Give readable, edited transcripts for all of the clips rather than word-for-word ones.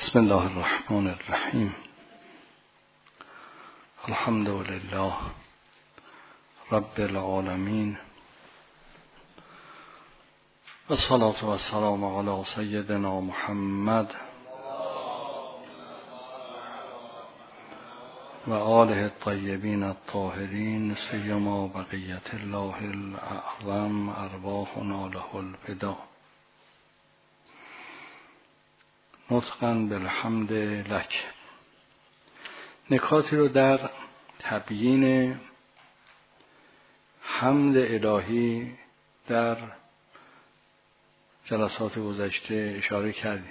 بسم الله الرحمن الرحیم. الحمد لله رب العالمین و الصلاة و السلام علی سیدنا محمد و آله الطیبین الطاهرین سیما بقیت الله الاعظم ارواحنا له الفدا. نطقاً بالحمد لک. نکاتی رو در تبیین حمد الهی در جلسات گذشته اشاره کردیم.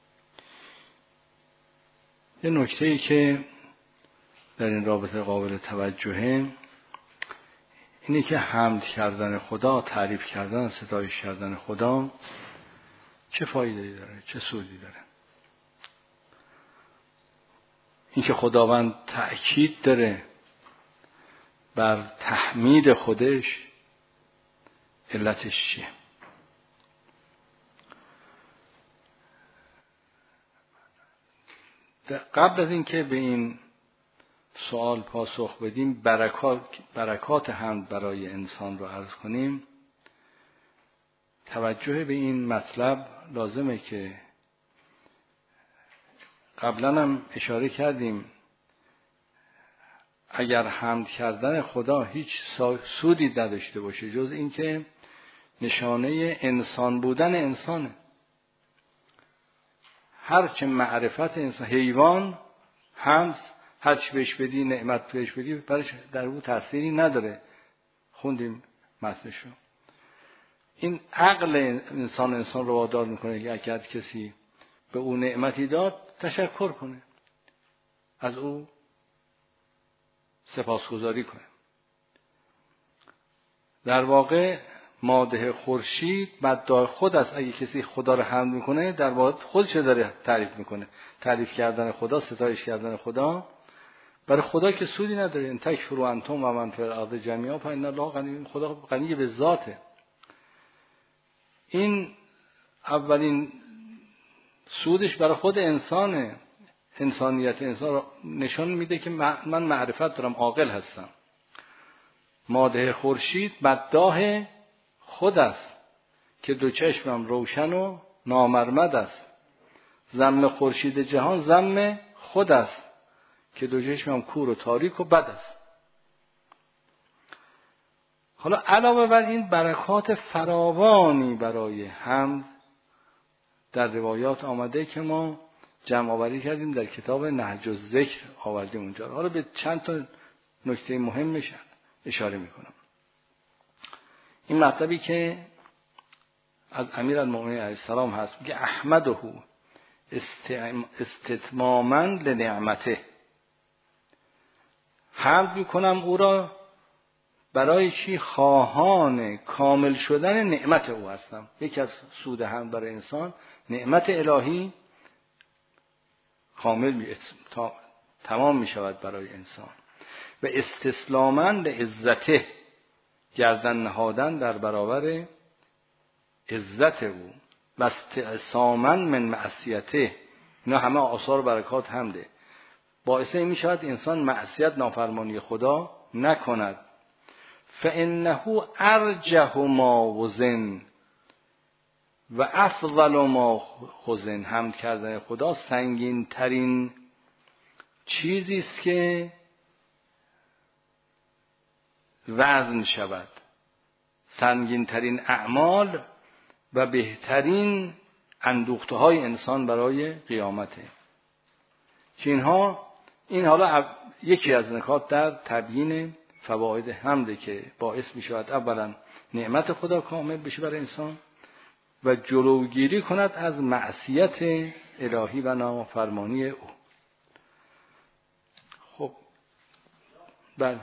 یه نکته‌ای که در این رابطه قابل توجهه اینه که حمد کردن خدا، تعریف کردن، ستایش کردن خدا چه فایده‌ای داره، چه سودی داره. اینکه خداوند تأکید داره بر تحمید خودش، علتش چیه؟ قبل از اینکه به این سوال پاسخ بدیم، برکات حمد برای انسان رو عرض کنیم، توجه به این مطلب لازمه که قبلا هم اشاره کردیم اگر حمد کردن خدا هیچ سودی نداشته باشه جز اینکه نشانه انسان بودن انسانه. هرچه معرفت انسان، حیوان حمد هرچی بهش بدی، نعمت بهش بدی، برش در او تأثیری نداره. خوندیم متنشو. این عقل انسان رو وادار میکنه که اگر کسی به او نعمتی داد تشکر کنه، از او سپاسگزاری کنه. در واقع مادح خورشید مداح خود است. اگه کسی خدا رو حمد میکنه در واقع خودش داره تعریف میکنه. تعریف کردن خدا، ستایش کردن خدا برای خدا که سودی نداره. ان تکفروا انتم و من فی الارض جمیعا فان الله غنی. خدا غنی به ذاته. این اولین سودش برای خود انسانه. انسانیت انسان رو نشان میده که من معرفت دارم، عاقل هستم. مادح خورشید مداح خود است که دو چشمم روشن و نامرمد است. ذم خورشید جهان ذم خود است که دو چشمم کور و تاریک و بد است. حالا علاوه بر این برکات فراوانی برای حمد در روایات آمده که ما جمع آوری کردیم، در کتاب نهج الذکر آوردیم اونجا. حالا به چند تا نکته مهمش اشاره میکنم. این مطلبی که از امیرالمؤمنین علیه السلام هست که احمده استتماما لنعمته، حمد میکنم او را برای چی؟ خواهان کامل شدن نعمت او هستم. یکی از سود حمد برای انسان نعمت الهی کامل تمام می شود برای انسان. و استسلاما لعزته، گردن نهادن در برابر عزت او. و استعصاما من معصیته، اینا همه آثار برکات حمده. باعث این می شود انسان معصیت، نافرمانی خدا نکند. فانه ارجح ما وزن و افضل ما خزن. حمد کردن خدا سنگین ترین چیزی است که وزن شود، سنگین ترین اعمال و بهترین اندوخته های انسان برای قیامته. این حالا یکی از نکات در تبیین فواید حمد که باعث می شود اولا نعمت خدا کامل بشه برای انسان و جلوگیری کند از معصیت الهی و نافرمانی او. خب بله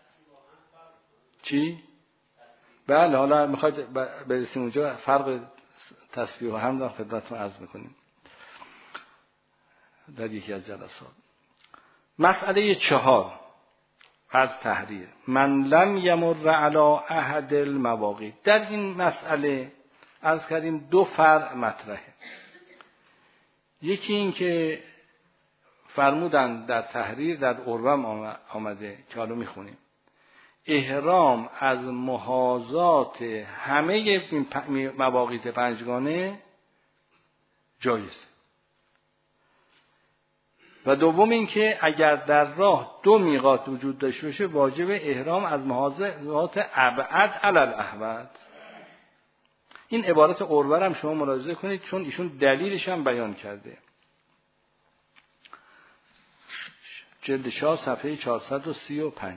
چی؟ بله حالا میخواید برسیم اونجا. فرق تسبیح و حمد خدمتتون عرض میکنیم در یکی از جلسات. مسئله 4 از تحریر. من لم یمر علی احد المواقیت. در این مسئله عرض کردیم 2 فرع مطرحه. یکی این که فرمودن در تحریر در عروم آمده که حالا میخونیم احرام از محاذات همه مواقیت پنجگانه جایزه. و دوم این که اگر در راه 2 میقات وجود داشته باشه واجب احرام از محاذات ابعد علی الاحوط. این عبارت عروه هم شما ملاحظه کنید چون ایشون دلیلش هم بیان کرده. جلد 4 صفحه 435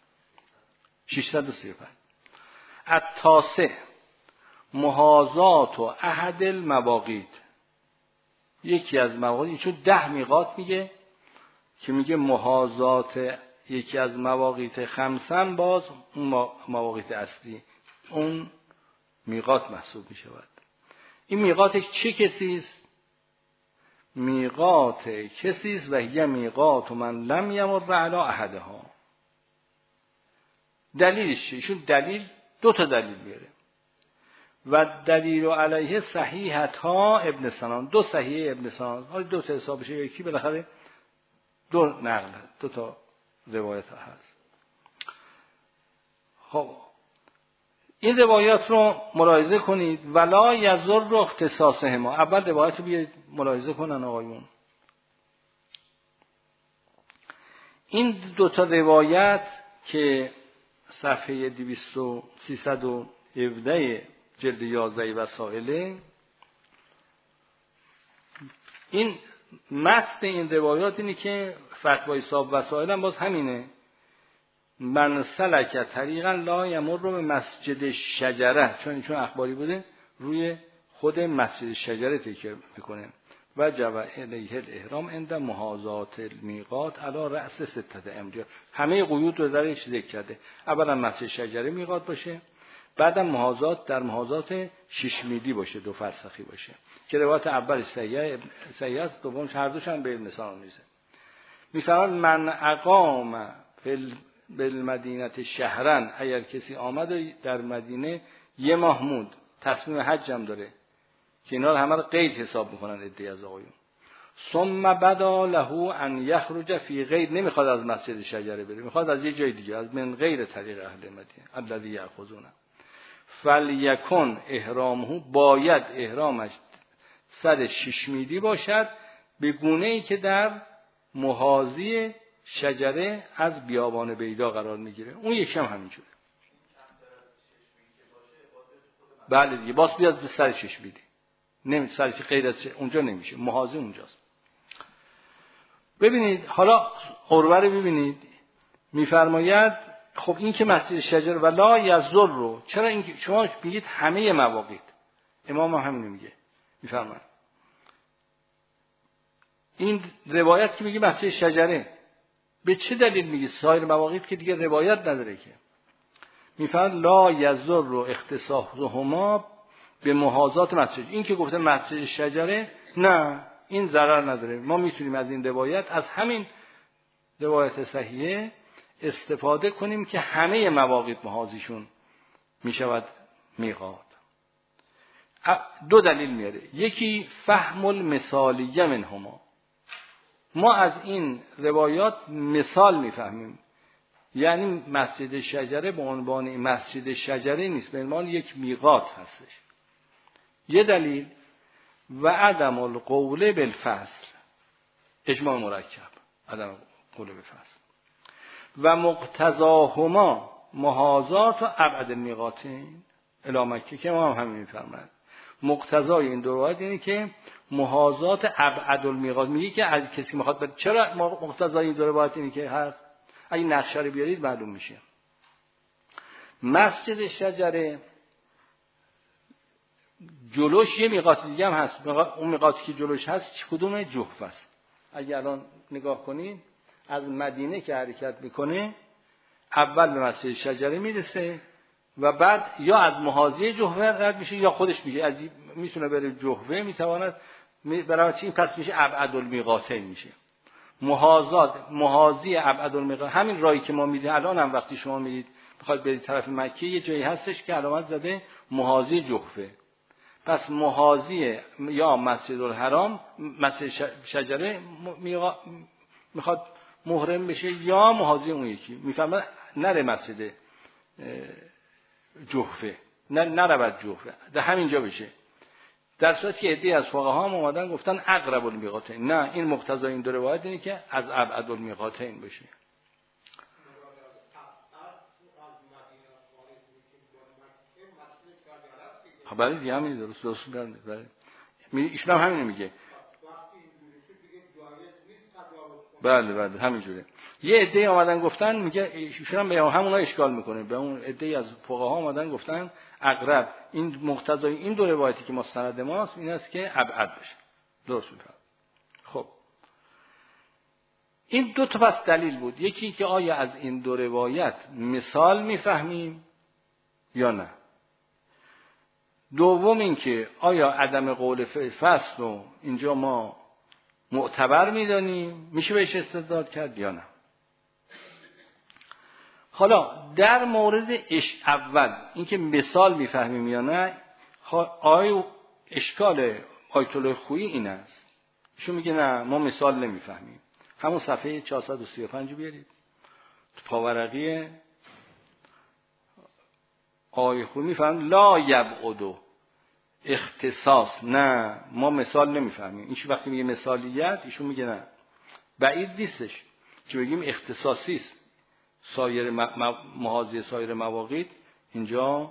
635 التاسع محاذات و احد المواقیت. یکی از مواقیت چون 10 میقات میگه که میگه محاذات یکی از مواقیت خمسن باز اون مواقیت اصلی اون میقات محسوب میشود. این میقاتش چه کسی است؟ میقات کسی است و هی میقات من لم یمر علی احدها. دلیلش چیه؟ ایشون دلیل 2 تا دلیل میاره و دلیل علیه صحیحتا ابن سنان 2 صحیح ابن سنان حالا 2 تا حساب بشه یکی بالاخره 2 نقل 2 تا روایت هست. خب این روایات رو ملاحظه کنید ولا یضر اختصاصهما. اول روایت رو بیارید ملاحظه کنن آقایون. این 2 تا روایت که صفحه 317 جلد 11 وسائل این متن این روایات اینه که فتوای صاحب وسائل هم باز همینه من سلک طریقا لا یمر به مسجد شجره چون اخباری بوده روی خود مسجد شجره تکیه میکنه و جوع الیه الاحرام عند محاذات المیقات علی رأس 6 امضا. همه قیود رو درش ذکر کرده. اولا مسجد شجره میقات باشه بعدم محاذات در محاذات 6 میلی باشه 2 فرسخی باشه که روایت اول صحیح است دومش هر دوش هم به ابن سنان میزه. میفرماد من اقام بالمدینه شهرن اگر کسی آمد در مدینه 1 ماه موند تصمیم حج هم داره که اینا رو همه رو قید حساب میکنن ادعای از آقایون. ثم بدا له ان یخرج فی غیر نمیخواد از مسجد شجره بره میخواد از یه جای دیگه از من غیر طریق اهل مدینه الذی یاخذون فلیکن احرامه باید احرامش 6 میلی باشد به گونه‌ای که در محاذی شجره از بیابان بیدا قرار میگیره. اون یکی هم همینجوره. بله دیگه باز بیاد به 6 میلی نمیشه غیر از اونجا نمیشه محاذی اونجاست. ببینید حالا عروه رو ببینید میفرماید خب این که مسجد شجره ولا یضر رو چرا این شما میگید همه مواقیت امام هم همین میگه میفرماید این روایت که میگه مسجد شجره به چه دلیل میگی سایر مواقیت که دیگه روایت نداره که میفرماید لا یضر رو اختصاصهما به محاذات مسجد. این که گفته مسجد شجره نه این ضرر نداره ما میتونیم از این روایت از همین روایت صحیحه استفاده کنیم که همه مواقیت محاذیشون میشود میقات. 2 دلیل میاره یکی فهم المثالیه منهما ما از این روایات مثال میفهمیم یعنی مسجد شجره به عنوان مسجد شجره نیست به عنوان یک میقات هستش. یه دلیل و عدم القول بالفصل اجماع مرکب عدم قول بالفصل و مقتضاهما محاذات و ابعد المیقاتین الی مکه که ما هم همین میفرماید. مقتضای این دو روایت اینه که محاذات ابعد المیقات میگه که از کسی میخواد چرا مقتضای این دو روایت اینه که هست اگه نقشه رو بیارید معلوم میشه. مسجد شجره جلوش یه میقات دیگه هم هست اون میقاتی که جلوش هست کدوم جحفه است. اگه الان نگاه کنید از مدینه که حرکت میکنه اول به مسجد شجره میرسه و بعد یا از محاذی جحفه رد میشه یا خودش میشه از میتونه بره جحفه میتواند برای این پس میشه ابعد المیقاتین میشه محاذی ابعد المیقات. همین راهی که ما میریم الان هم وقتی شما میرید بخواید برید طرف مکه یه جایی هستش که علامت زده محاذی جحفه پس محاذی یا مسجد الحرام، مسجد شجره میخواد محرم بشه یا محاذی اون یکی، میفهمه نره مسجد جحفه، نرود جحفه، در همینجا بشه. در صورتی که عده‌ای از فقها هم اومدن گفتن اقرب المیقاتین. نه، این مقتضای این دو روایت اینه که از ابعد المیقاتین بشه. خبری دیگه همین درست برمیاد. ایشون هم همین میگه. بله همینجوره. یه عده اومدن گفتن، میگه ایشون هم به همونا اشکال میکنه، به اون عده از فقها اومدن گفتن اقرب، این مقتضای این دو روایتی که مستند ماست این است که ابعد بشه. درست میگه. خب این دو تا پس دلیل بود. یکی که آیا از این دو روایت مثال میفهمیم یا نه. دوم این که آیا عدم قول فصل رو اینجا ما معتبر میدانیم، میشه بهش استدلال کرد یا نه. حالا در مورد اول اینکه مثال میفهمیم یا نه، آیا اشکال آیت الله خویی این است. ایشون میگه نه، ما مثال نمیفهمیم. همون صفحه 435 بیارید تو پاورقی آیه خویی میفهمن لا یبعدو اختصاص. نه، ما مثال نمیفهمیم. این وقتی میگه مثالیت، ایشون میگه نه، بعید نیستش که بگیم اختصاصی است. سایر محاذی سایر مواقیت اینجا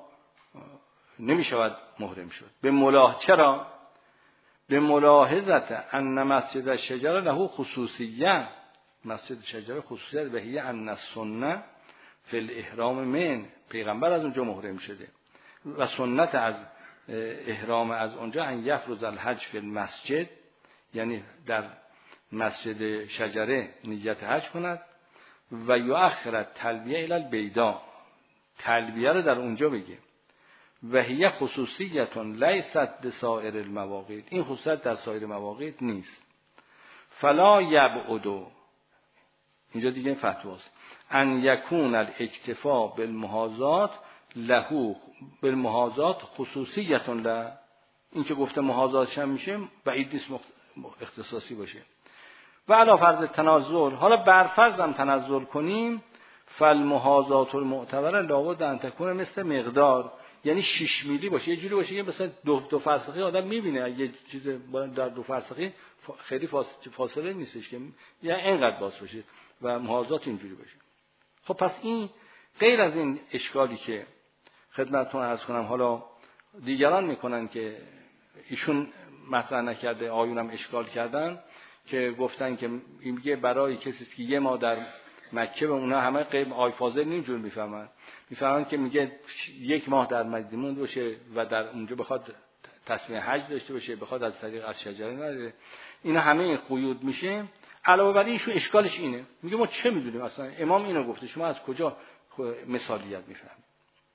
نمیشود محرم شد. چرا؟ به ملاحظت ان مسجد الشجره له خصوصیه. مسجد شجره خصوصیت و هی ان السنه فی الاحرام من، پیغمبر از اونجا محرم شده و سنت از احرام از اونجا ان یفرض الحج فی المسجد، یعنی در مسجد شجره نیت حج کند و یؤخر تلبیه الی البیضاء، تلبیه رو در اونجا بگه. و هی خصوصیت لیست لسائر المواقیت، این خصوصیت در سایر مواقیت نیست. فلا یبعد، اینجا دیگه فتواست، ان یکون الاکتفاء بالمحاذات له بالمحاذات خصوصیت له، این که گفته محاذاتش هم میشه بعید نیست اختصاصی باشه. و علی فرض تنزل، حالا بر فرض هم تنزل کنیم، فالمحاذات المعتبره لابد ان تکون مثل مقدار، یعنی 6 میلی باشه، یه جوری باشه که مثلا دو فرسخی آدم میبینه، یه چیز در 2 فرسخی خیلی فاصله نیستش که یعنی اینقدر باز باشه و محاذات اینجوری باشه. خب پس این غیر از این اشکالی که خدمتتون عرض کنم، حالا دیگران میکنن که ایشون مطرح نکرده، آیونم اشکال کردن که گفتن که میگه برای کسی که یه ما در مکه، به اونها همه غیب آی فاضل اینجور میفهمن که میگه 1 ماه در مدینه مونده باشه و در اونجا بخواد تصمیم حج داشته باشه، بخواد از طریق از شجره نره، اینا همه این قیود میشه. علاوه بر این ایشون اشکالش اینه، میگه ما چه میدونیم اصلا امام اینو گفته، شما از کجا مثالیت میفهمید؟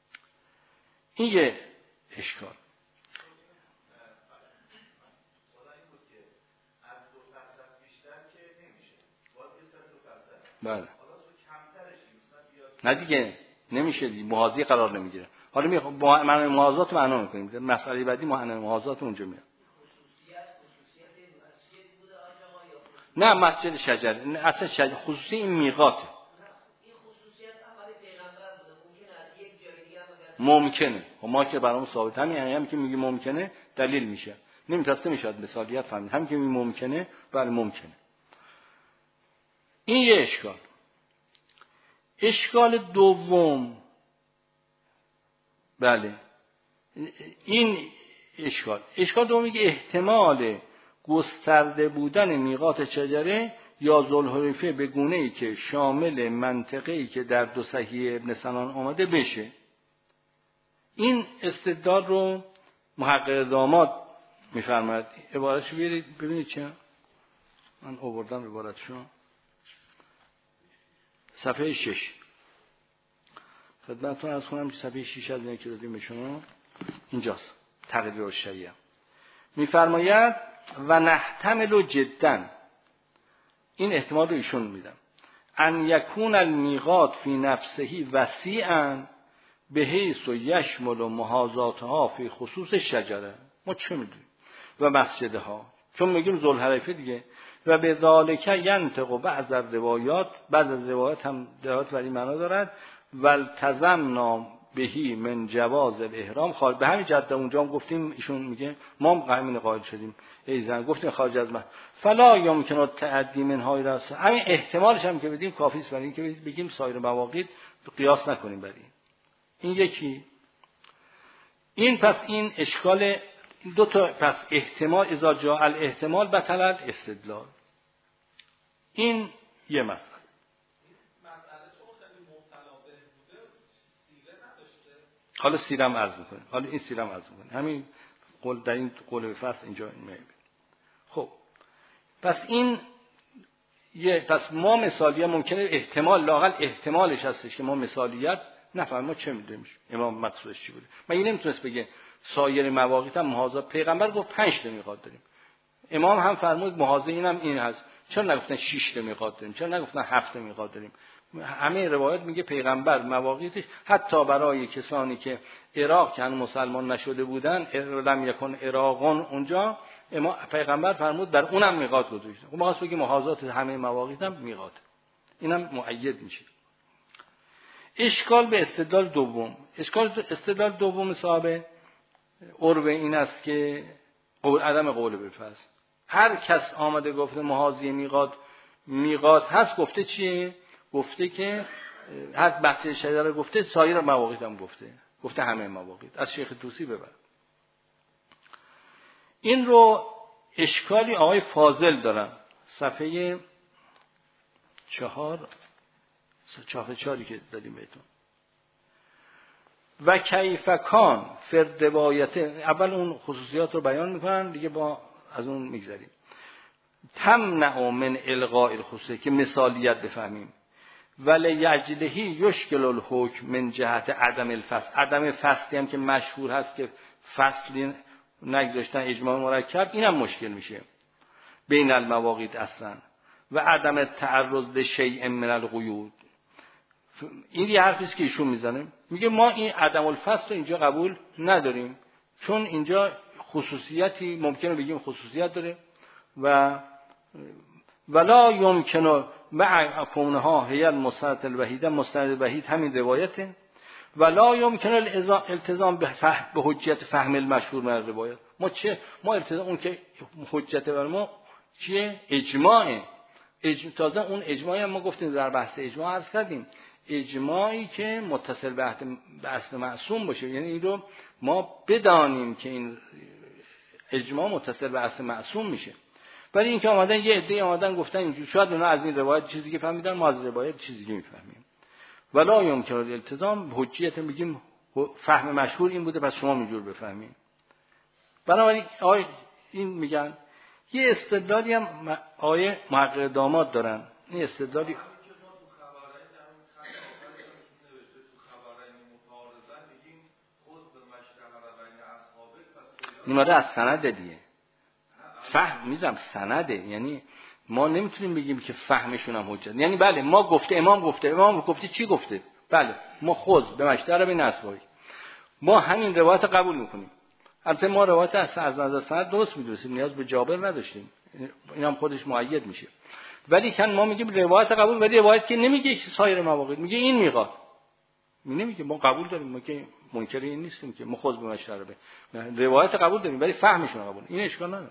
این یه اشکال. بله. نه دیگه نمیشه دیگه، محاذی قرار نمیگیره. حالا معنی محاذات معنا میکنیم، مسئله بعدی معنی محاذات اونجا میاد. نه مسجد شجره، نه اصلا شجره خصوصی این میقاته. این خصوصیت عمل پیغمبر بوده، ممکنه ما که برامون ثابت، همین که میگی ممکنه دلیل میشه، نمیتاسته میشد مثالیت فهمید، همین که میگی ممکنه، بله ممکنه. این یه اشکال. اشکال دوم، بله این اشکال دوم میگه احتمال گسترده بودن میقات شجره یا ذوالحلیفه به گونه‌ای که شامل منطقه‌ای که در 2 صحیح ابن سنان آمده بشه. این استدلال رو محقق داماد میفرماید. عبارتشو بیارید ببینید چه من آوردم عبارتشو، صفحه 6 خدمتتون عرض کنم که صفحه 6 از اینه که دادیم به شما اینجاست. تقریر الشریعه میفرماید و نحتمل جدا، این احتمال رو ایشون میدم، ان یکون المیقات فی نفسه وسیعا بحیث یشمل محاذاتها فی خصوص شجره. ما چه میدونیم؟ و مسجدها، چون میگیم ذوالحلیفه دیگه. و به ذالک ینطق بعض الروایات، بعض از روایات هم دلالت بر این معنا دارد. والتزمنا بهی من جواز الاحرام. به همین جهت اونجا هم گفتیم، ایشون میگه ما هم همین قائل شدیم، ای زن گفتیم خارج از من فلا یمکن التعدی منهای راس. همین احتمالش هم که بدیم کافی است برای اینکه بگیم سایر مواقیت قیاس نکنیم برای این یکی. این پس این اشکال دو تا، پس احتمال اذا جاء الاحتمال بطل الاستدلال. این یه مسئله. حالا سیرم عرض میکنه، حالا این سیرم عرض میکنه، همین قول در این قول فصل اینجا میبینیم. خب پس این یه، پس ما مثالیه ممکنه احتمال، لااقل احتمالش هستش که ما مثالیت نفهم، ما چه میدونیم امام مقصودش چی بوده. من این نمیتونست بگه سایر مواقیت هم محاذا، پیغمبر گفت 5 تا میقات داریم، امام هم فرمود محاذا اینم این هست، چرا نگفتن 6 تا میقات داریم، چرا نگفتن 7 تا میقات داریم؟ همه روایت میگه پیغمبر مواقیتش حتی برای کسانی که عراق که هنوز مسلمان نشده بودن، لم یکن عراقون، اونجا پیغمبر فرمود در اونم میقات گذاشته. خب ما بگیم محاذات همه مواقیت هم میقات، اینم مؤید میشه. اشکال به استدلال دوم، استدلال دوم صاحب عربه این است که عدم قول بالفصل. هر کس آمده گفته محاذی میقات هست، گفته چیه؟ گفته که هر بحث شجره گفته، سایر مواقیت هم گفته همه مواقیت. از شیخ طوسی ببر. این رو اشکالی آقای فاضل دارن، صفحه 4 که دادیم بهتون. و کیف کان فرد روایت، اول اون خصوصیات رو بیان میکنن دیگه، با از اون میگذریم. تمنع من الغاء الخصوصیه، که مثالیت بفهمیم. ولی یجلهی یشکل الحکم من جهت عدم الفصل. عدم فصلی هم که مشهور هست که فصلی نگذاشتن اجماع مرکب، اینم مشکل میشه بین المواقیت اصلا. و عدم تعرض لشیء من القیود. این یه حرفی است که ایشون میزنه، میگه ما این عدم الفصل رو اینجا قبول نداریم، چون اینجا خصوصیتی ممکنه بگیم خصوصیت داره. و ولا یمکن مع کونها هی المستند الوحیده، مستند الوحید همین روایته. ولا یمکن الالتزام به حجیت فهم المشهور من الروایات. ما التزام اون که حجت بر ما چیه؟ اجماعه. تازه اون اجماعی هم ما گفتیم در بحث اجماع عرض کردیم، اجماعی که متصل به اصل معصوم باشه، یعنی این رو ما بدانیم که این اجماع متصل به اصل معصوم میشه. ولی این که آمدن یه عده آمدن گفتن اینجوری، شاید اونا از این روایت چیزی که فهمیدن، ما از روایت چیزی که میفهمیم. ولا یمکن الالتزام حجیت، میگیم فهم مشهور این بوده، پس شما اینجور بفهمید. بنابراین این میگن یه استدلالی هم آیه محقق داماد دارن، این استدلالی نماره از سند دیگه، فهم میذارم سنده، یعنی ما نمیتونیم بگیم که فهمشون هم حجت. یعنی بله ما گفته امام گفته چی گفته، بله ما خود به مشتر به نسبایی ما همین روایت قبول میکنیم. البته ما روایت از نظر سند درست میدونیم، نیاز به جابر نداشتیم، این هم خودش مؤید میشه. ولی کن ما میگیم روایت قبول، ولی روایت که نمیگه که سایر مواقیت، میگه این میقات، نمیگه ما قبول داریم، ما که منکر این نیستیم که ما خود به مشتر به روایت قبول داریم، ولی فهمشون قبول، این اشکال نداره.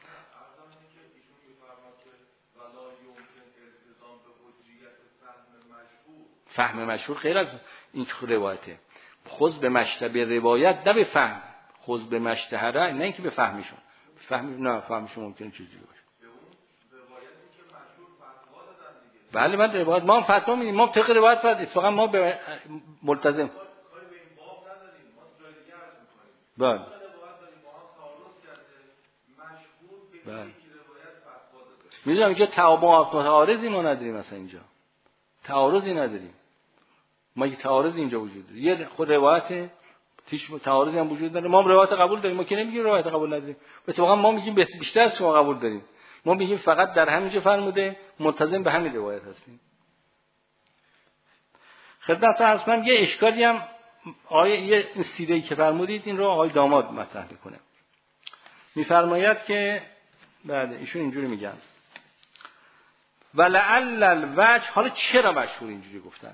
فهم مشهور خیر از این روایته، خود به مشتبه روایت نه به فهم، خود به مشتهره، نه اینکه به فهمشون. فهمشون ممکنه چیزی باشه. بله من روایت ما هم فتوا میدیم، ما طبق روایت اتفاقا ما به ملتزم بله میدونم که تعارضی ما نداریم، مثلا اینجا تعارضی نداریم، ما یه تعارض اینجا وجود داره، یه خود روایت هیچ تعارضی هم وجود داره، ما هم روایت قبول داریم، ما که نمیگیم روایت قبول نداریم، اتفاقا ما میگیم بیشتر از شما قبول داریم، ما میگیم فقط در همینجا فرموده ملتزم به همین روایت هستیم. خدمت عرض کنم یه اشکالی هم یه سیره‌ای که فرمودید این رو آقای داماد مطرح میکنه. میفرماید که بعد ایشون اینجوری میگن ولعل الوجه. حالا چرا مشهور اینجوری گفتن؟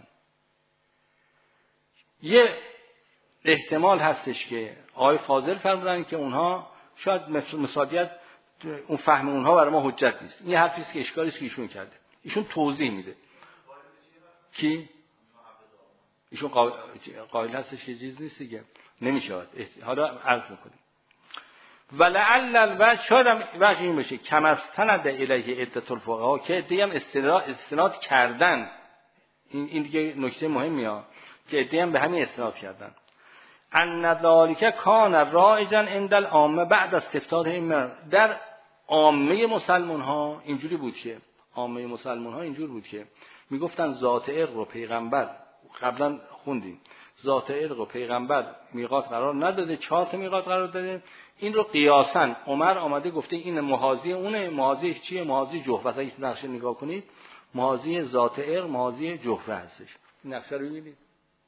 یه احتمال هستش که آقای فاضل فرمودن که اونها شاید مثالیت اون فهم اونها برای ما حجت نیست. این حرفی است که اشکالی است که ایشون کرده. ایشون توضیح میده. کی؟ ایشون قائل هستش که چیز نیست دیگه. نمیشه. حالا عرض میکنیم. ولعل الوجه، شاید هم وجه این باشه کم از سند الیه عدة الفقها، که عده‌ای هم استناد کردن. این دیگه نکته مهمیه که عده‌ای هم به همین استناد کردن. ان ذلک کان رایجا عند العامه بعد از استفتاح در عامه مسلمان ها اینجوری بود که میگفتن ذات ارق و پیغمبر، قبلا خوندیم ذات ارق و پیغمبر میقات قرار نداده، 4 تا میقات قرار داده. این رو قیاساً عمر آمده گفته این محاذی اونه. محاذی چیه؟ محاذی جحفه. اگه نقشه نگاه کنید محاذی ذات ارق محاذی جحفه هستش. این نقشه رو ببینید،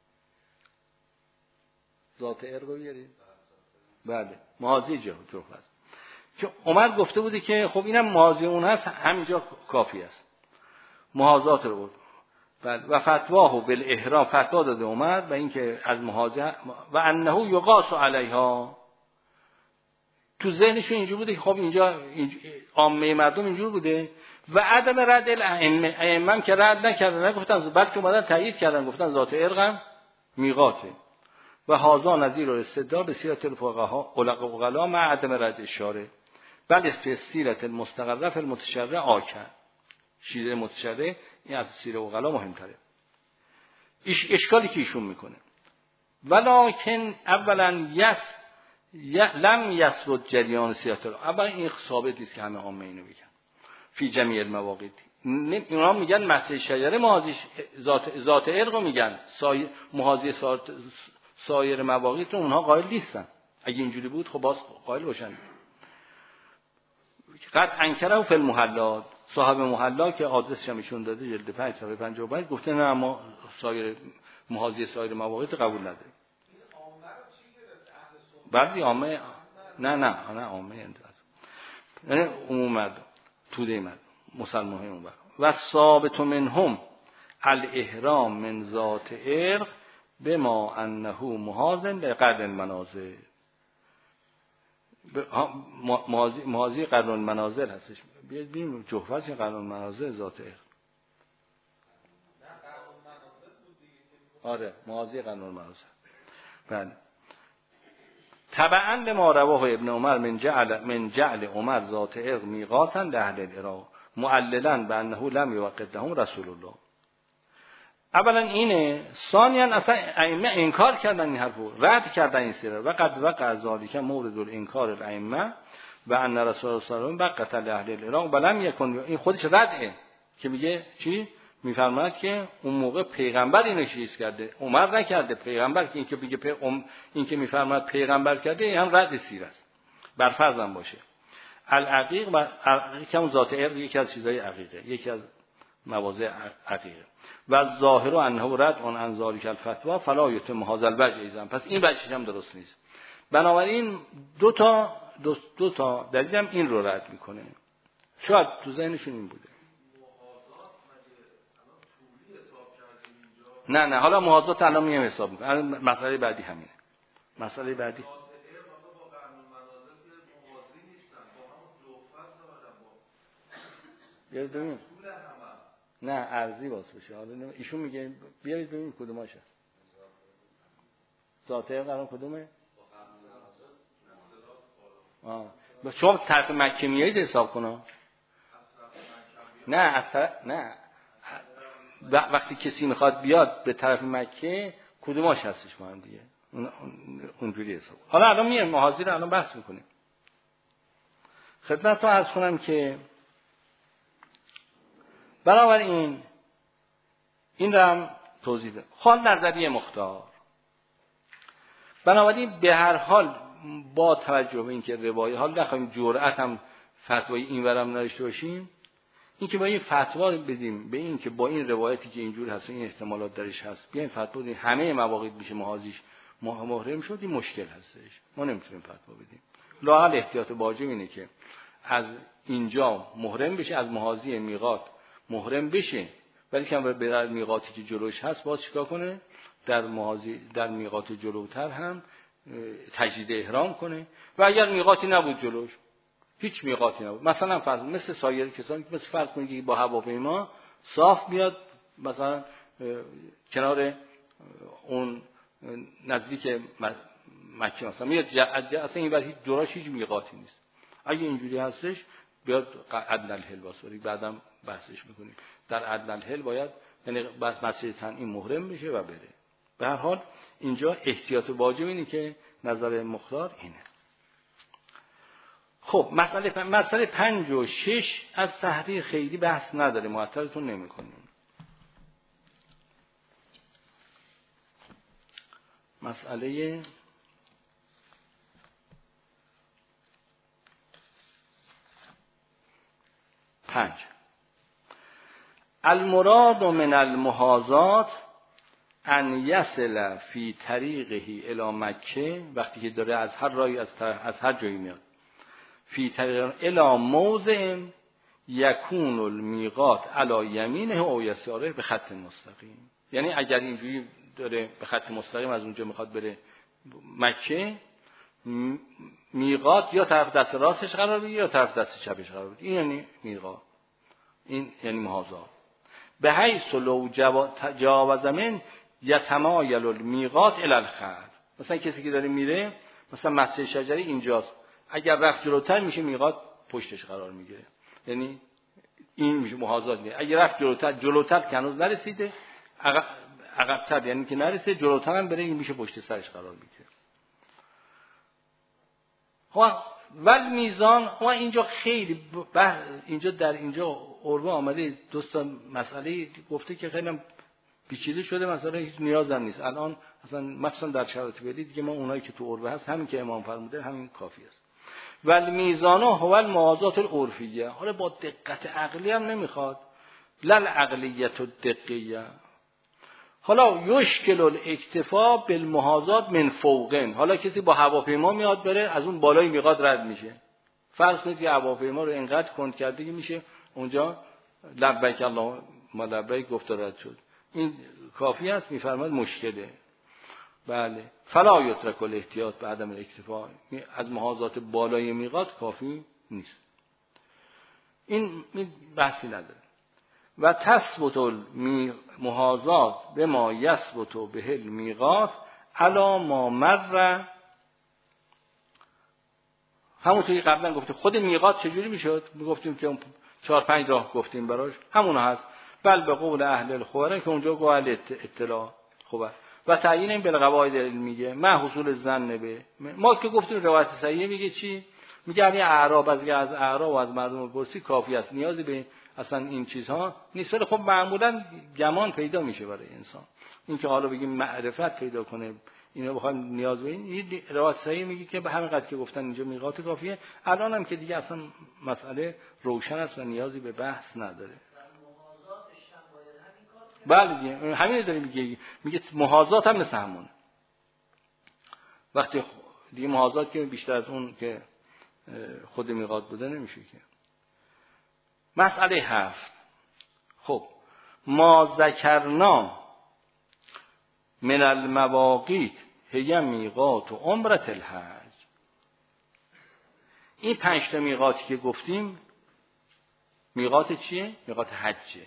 ذات ارق رو بیارید. بله محاذی جحفه است که عمر گفته بودی که خب اینم محاذی اون هست، همینجا کافی است. محاذات رو بود. بله و فتواه بالاحرام، فتوا داده عمر و اینکه از محاذه و انه یقاس علیها. تو ذهنشون اینجوری بوده که خب اینجا عامه مردم اینجوری بوده و عدم رد الائمه که رد نکردن، نگفتن، بعد که اومدن تایید کردن گفتن ذات ارقم میقاته و هذا نظیر الاستدلال به سیرت الفقها عقلا مع عدم رد اشاره بل فی سیرت المستقره فی المتشرع آکن. شیره متشرع این از سیره عقلا مهمتره. اشکالی که ایشون میکنه ولکن اولا لم یثبت جریان سیرت اولا این ثابت نیست که همه عامه اینو بگن فی جمیع المواقیت. اونا میگن مسئله شجره محاذی ذات ارق رو میگن، محاذی سایر مواقیت رو اونها قائل نیستن. اگه اینجوری بود خب باز قائل باشن. قد انکره فی المحلات، صاحب محلا که آدرسش هم ایشون داده جلد 5 صفحه 55 گفته نه ما محاذی سایر مواقیت قبول نداریم. بعضی عامه نه عامه یعنی عموم مردم، توده مردم مسلمان های اون و ثابت منهم الاحرام من ذات ارق بما انه محاذن لقرن المنازل. محاذی قرن المنازل هستش. بیاید ببینیم جحفه که قرن المنازل ذات ارق. آره محاذی قرن المنازل. بله تبعاً لما رواه ابن عمر من جعل عمر ذات ارق میقاتا لأهل العراق معللا بانه لم یوقت لهم رسول الله. اولا اینه. ثانیاً اصلا ائمه انکار کردن این حرفو، رد کردن این سیره و قد وقع ذلک مورد الانکار الائمه و ان رسول الله صلی الله علیه و آله بقت لأهل العراق ولم یکن. این خودش رده که میگه چی؟ میفرماید که اون موقع پیغمبر اینو چیز کرده، عمر نکرده. پیغمبر که اینکه بگه این که میفرماید پیغمبر کرده این هم رد سیر است. بر فرض هم باشه العقیق و عقیق هم ذات ارق یکی از چیزای عقیقه، یکی از مواضع عقیقه و ظاهر انه رد اون انذاری که الفتوا فلا یتم هذا الوجه ایزن. پس این وجهش هم درست نیست. بنابراین دو تا دلیل هم این رو رد میکنه. شاید تو ذهنشون این بوده. نه حالا محاذات الان میام حساب میکنم. مسئله بعدی همینه. مسئله بعدی بیایید ببینیم. نه ارضی باز بشه. حالا ایشون میگه بیایید ببینیم کدوماش هست. ذات ارق الان کدومه؟ شما طرف مکه میایید حساب کنم. نه وقتی کسی میخواد بیاد به طرف مکه کدوماش هستش با هم دیگه اونجوری حساب. حالا الان میایم محاذی رو الان بحث میکنیم. خدمتتون عرض کنم که بنابراین این رو هم توضیح دادم. حال نظریه مختار. بنابراین به هر حال با توجه به اینکه روایت حال نخواهیم جرأت هم فتوای اینورم نداشته باشیم، این که با این فتوا بدیم به این که با این روایتی که اینجور هست این احتمالات درش هست بیایم فتوا بدیم همه مواقع میشه محاذیش محرم شد، این مشکل هستش. ما نمیتونیم فتوا بدیم. لااقل احتیاط واجب اینه که از اینجا محرم بشه، از محاذی میقات محرم بشه، ولی که بره میقاتی که جلوش هست باز چیکار کنه؟ در میقات جلوتر هم تجدید احرام کنه. و اگر میقاتی نبود جلوش، هیچ میقاتی نبود، مثلا فرض مثل سایر کسانی که مثل فرض کنید که با هواپیما صاف میاد مثلا کنار اون نزدیک مکه مثلا میاد اصلا این وقتی جلوش هیچ میقاتی نیست. اگه اینجوری هستش بیاد عدن الهل واسه بعدم بحثش میکنیم. در عدن الهل باید یعنی بس مسجد تنعیم محرم بشه و بره. به هر حال اینجا احتیاط واجب اینه که نظر مختار اینه. خب مسئله 5 و 6 از تحریر خیلی بحث نداره، معطلتون نمی‌کنیم. مسئله 5 المراد من المحاذات ان یصل فی طریقه الی مکه، وقتی که داره از هر راهی از هر جایی میاد، فی طریق الی موضع یکون المیقات علی یمینه او یساره به خط مستقیم. یعنی اگر اینجوری داره به خط مستقیم از اونجا میخواد بره مکه، میقات یا طرف دست راستش قرار بگیره یا طرف دست چپش قرار بگیره. این یعنی میقات، این یعنی محاذات. به حیث لو جاوز من یتمایل المیقات الی الخلف. مثلا کسی که داره میره مثلا مسجد شجری اینجاست، اگر رفت جلوتر میشه میقات پشتش قرار میگیره، یعنی این میشه محاذات. اگر رفت جلوتر که هنوز نرسیده، عقب‌تر یعنی که نرسیده، جلوتر هم بره این میشه پشت سرش قرار میگیره. ول میزان و اینجا خیلی اینجا در اینجا عربه آمده دوستان مسئله گفته که خیلی پیچیده شده، مثلا هیچ نیاز هم نیست الان مثلا مثلا در شرایط فعلی دیگه ما اونایی که تو عربه هست همین که امام فرموده همین کافی است. ول میزان هو الموازات العرفیه. حالا با دقت عقلی هم نمیخواد، لل عقلیت الدقیه. حالا یشکل الاکتفا بالمحاذات من فوقن. حالا کسی با هواپیما میاد بره از اون بالای میقات رد میشه، فرض کنید که هواپیما رو اینقدر کند کرده که میشه اونجا لبیک اللهم لبیک گفت رد شد، این کافی است. میفرماید مشکله. بله فلا یترک الاحتیاط به عدم الاکتفا، از محاذات بالای میقات کافی نیست. این بحثی نداره. و تثبت المحاذات به ما یثبت به المیقات علی ما مر. همونطوری که قبلا گفتیم خود میقات چجوری میشد؟ میگفتیم که 4-5 راه گفتیم براش، همون هست. بل به قول اهل الخبره که اونجا قول اطلاع خبر و تعیین این بالقواعد علمیه ما حصول ظن به. ما که گفتیم روایت صحیحه میگه چی؟ میگه همین اعراب از اعراب و از مردم پرسی کافی است، نیازی به اصلا این چیزها نیست. ولی خب معمولا گمان پیدا میشه برای انسان، این که حالا بگیم معرفت پیدا کنه اینا بخوام نیاز به این روایت صحیح میگه که به همین قدر که گفتن اینجا میقات کافیه. الان هم که دیگه اصلا مسئله روشن است و نیازی به بحث نداره. بله دیگه همین داره میگه محاذات هم مثل همون. وقتی دیگه محاذات که بیشتر از اون که خود میقات بوده نمیشه که. مسئله 7. خب ما ذکرنا من المواقیت هی میقات و عمرت الحج. این 5 تا میقاتی که گفتیم میقات چیه؟ میقات حجه،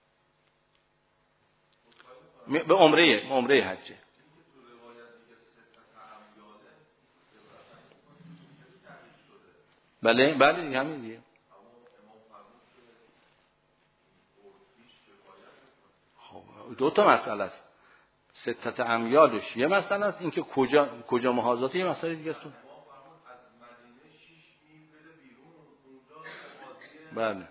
به عمره حجه. بله بله همین دیگه. خب 2 تا مسئله است. 6 امیالش یه مسئله است، اینکه کجا محاذات یه مسئله دیگه است. بله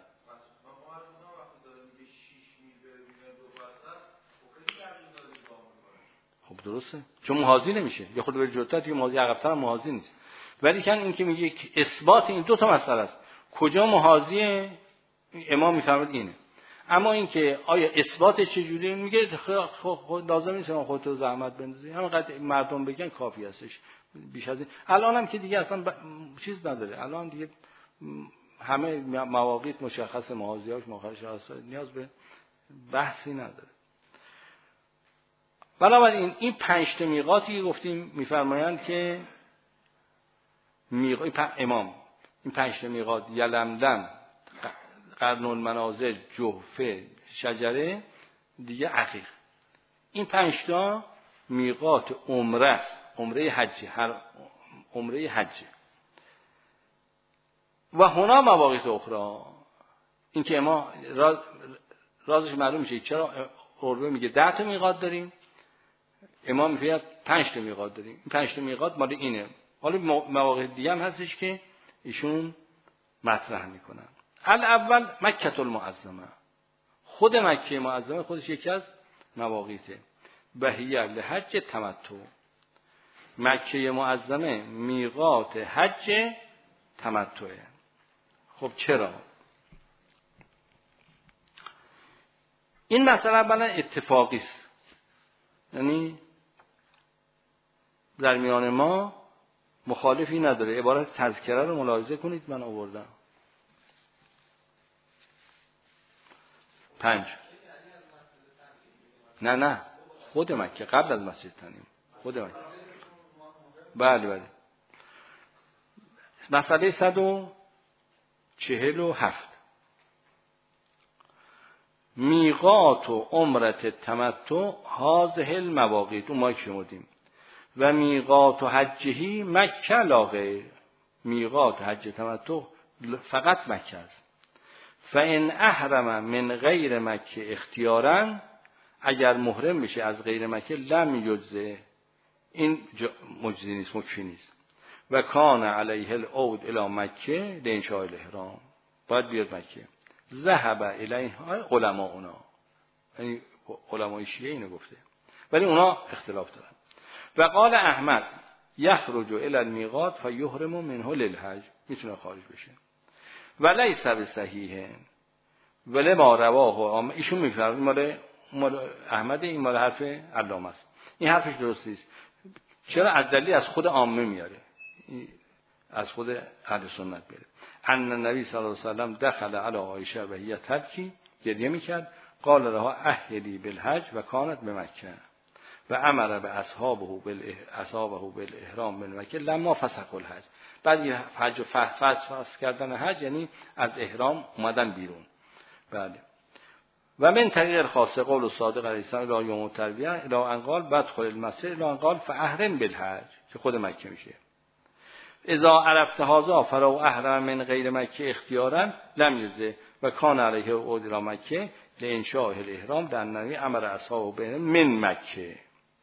خب درسته، چون محاذی نمیشه، یه خود بری جلوتر دیگه محاذی عقب‌تر محاذی نیست. ولی کن این که میگه اثبات این 2 تا مسئله است، کجا محاذی امام میفرماد اینه، اما این که آیا اثباتش چجوریه میگه خود لازم نیست خودت زحمت بندازی، همینقدر مردم بگن کافی هستش. بیش از این الان هم که دیگه اصلا چیز نداره، الان دیگه همه مواقیت مشخص، محاذیه‌اش مشخص، نیاز به بحثی نداره. بنابراین این 5 تا میقاتی گفتیم میفرمایند که امام این 5 تا میقات یلملم، قرن المنازل، جحفه، شجره، دیگه عقیق، این 5 تا میقات عمره حج، هر عمره حج. و هنا مواقیت اخرى، این که ما رازش معلوم میشه چرا عربه میگه 10 تا میقات داریم، امام میگه 5 تا میقات داریم. این 5 تا میقات مال اینه. حالا مواقیت دیگه هم هستش که ایشون مطرح میکنن. الاول مکه المعظمه، خود مکه معظمه خودش یکی از مواقیته. بهیه لحج تمتع، مکه معظمه میقات حج تمتعه. خب چرا؟ این مسئله اولا اتفاقی است، یعنی در میان ما مخالفی نداره. عبارت تذکره رو ملاحظه کنید، من آوردم 5. نه خود مکه، قبل از مسجد تنعیم، خود مکه. بله مسئله 147 میقات و عمرت تمتع هذه المواقیت، اون ما که شمردیم. و میقات و حجهی مکه لا غیر، میقات حج تمتع فقط مکه است. فان احرم من غیر مکه اختیارا، اگر محرم بشه از غیر مکه لم یجزه، این مجزی نیست، مکفی نیست. و کان علیه العود الی مکه لانشاء الاحرام، باید بیاد مکه. ذهب الیه علماؤنا، یعنی علمای شیعه اینو گفته، ولی اونا اختلاف دارن. و قال احمد یخرج الی المیقات فیحرم منه للحج، میتونه خارج بشه. ولیس بصحیح ولی ما رواه، ایشون میفرمایند مال احمد، این مال حرف علامه است، این حرفش درست نیست. چرا؟ از دلیل از خود عامه میاره، از خود اهل سنت میاره. ان النبی صلی الله علیه و سلم دخل علی عایشه و هی تبکی، گریه میکرد. قال لها اهلی بالحج و کانت بمکه و امر به اصحابه بالاحرام من مکه لما فسخ الحج. بعد حج و فسخ کردن حج یعنی از احرام اومدن بیرون. بله. و من طریق خاصه قول صادق علیه السلام الی یوم الترویه الی ان قال بدخل المسجد الی ان قال فاحرم بالحج، که خود مکه میشه. اذا عرفت هذا فلو احرم من غیر مکه اختیارا لم یجزه و کان علیه العود الی مکه لانشاء الاحرام در نوی امر اصحابه من مکه.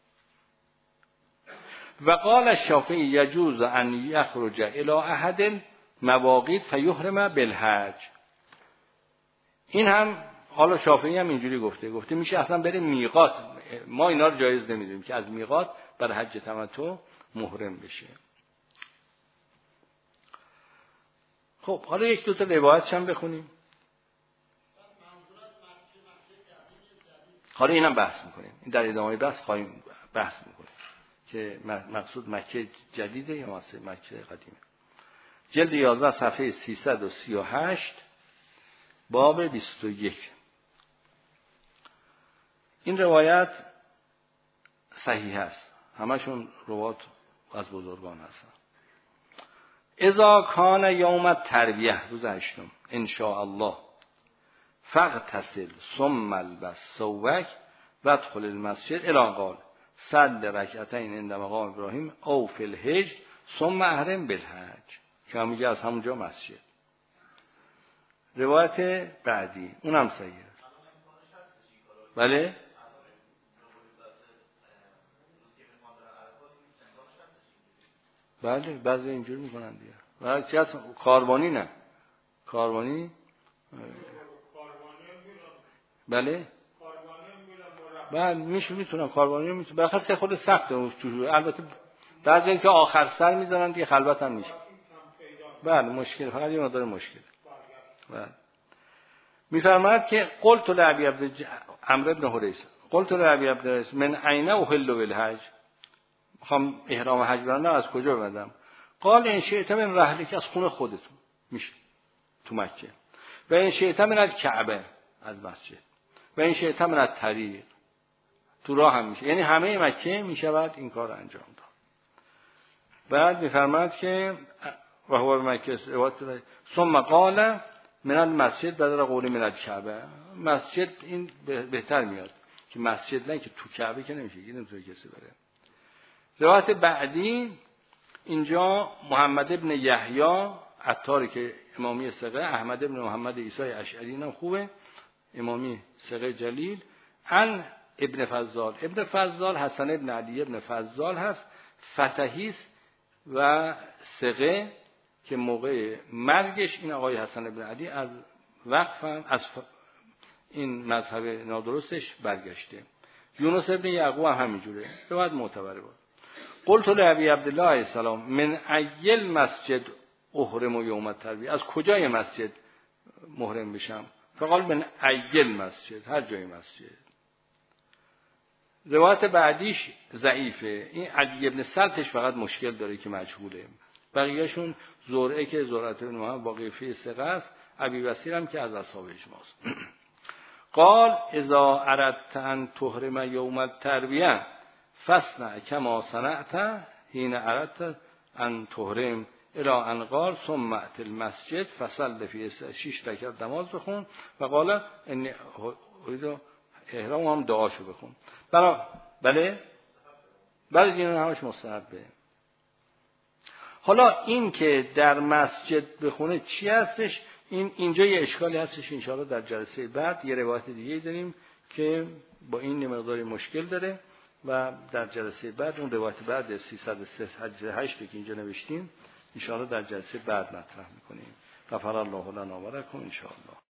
و قال الشافعی یجوز ان یخرج الی احد المواقیت فیحرم بالحج. این هم حالا شافعی هم اینجوری گفته میشه اصلا بره میقات، ما اینا رو جایز نمیدونیم که از میقات برای حج تمتع محرم بشه. خب حالا یک دو تا روایت هم بخونیم، حالا اینم بحث میکنیم، این در ادامه بحث خواهیم بحث میکنیم که مقصود مکه جدیده یا مکه قدیمه. جلد 11 صفحه 338 باب 21. این روایت صحیح است، همشون روایت از بزرگان هستن. اذا کان یوم الترویه، روز 8 ان شاء الله، فاغتسل ثم البس ثوبک وادخل المسجد الی قال صل رکعتین عند مقام ابراهیم او فی الحج ثم احرم بالحج، که میگه از همونجا مسجد. روایت بعدی اونم صحیحه. بله بله بعضی اینجوری میکنن دیگه. و چی هست کاروانی؟ نه کاروانی بله بله میتونم کاروانی میتونم، بالاخره خود سخته البته بعضی اینکه آخر سر میذارن دیگه خلوت هم میشه. بله مشکل، فقط یه مقدار مشکل. بله میفرماید که قلت لعبی عمرو بن حریث قلت لعبی عبد من عین احل بالحج، میخوام احرام حج ببندم از کجا ببندم؟ قال ان شئت من رحلک، از خونه خودتون میشه تو مکه، و ان شئت من الکعبه، از مسجد، و این شئت من الطریق، تو راه هم میشه، یعنی همه مکه میشود این کار انجام داد. بعد میفرماد که و هو مکه ثم قال من المسجد بدل قول من الکعبه، مسجد این بهتر میاد که مسجد نه که تو کعبه که نمیشه، دیگه نمیتونه کسی بره. روایت بعدی اینجا محمد ابن یحیی عطاری که امامی ثقه، احمد ابن محمد عیسی اشعری هم خوبه، امامی ثقه جلیل، عن ابن فضال. ابن فضال حسن ابن علی ابن فضال هست، فتحی است و ثقه که موقع مرگش این آقای حسن ابن علی از وقف هم از این مذهب نادرستش برگشته. یونس ابن یعقوب هم همینجوره، روایت معتبره بود. قلت لابی عبدالله علیه السلام من ایل مسجد احرم یوم الترویه، از کجای مسجد محرم بشم؟ فقال من ایل مسجد، هر جای مسجد. روایت بعدیش ضعیفه، این علی ابن سلطش فقط مشکل داره که مجهوله، بقیهشون زرعه که زرعت ابن محمد واقفی ثقه است، ابی بصیر هم که از اصحاب اجماعست. قال اذا اردت ان تحرم یوم الترویه فاصنع کما صنعت حین اردت ان تحرم الی ان قال ثم ات المسجد فصل فی 6 رکعت نماز بخون و قال ان احرام هم دعاشو بخون. بله این همش مستحبه. حالا این که در مسجد بخونه چی هستش؟ اینجا یه اشکالی هستش، انشاءالله در جلسه بعد یه روایت دیگه داریم که با این مقداری مشکل داره و در جلسه بعد اون روایت بعد 338 که اینجا نوشتیم انشاءالله در جلسه بعد مطرح میکنیم. غفر الله لنا و لکم انشاءالله.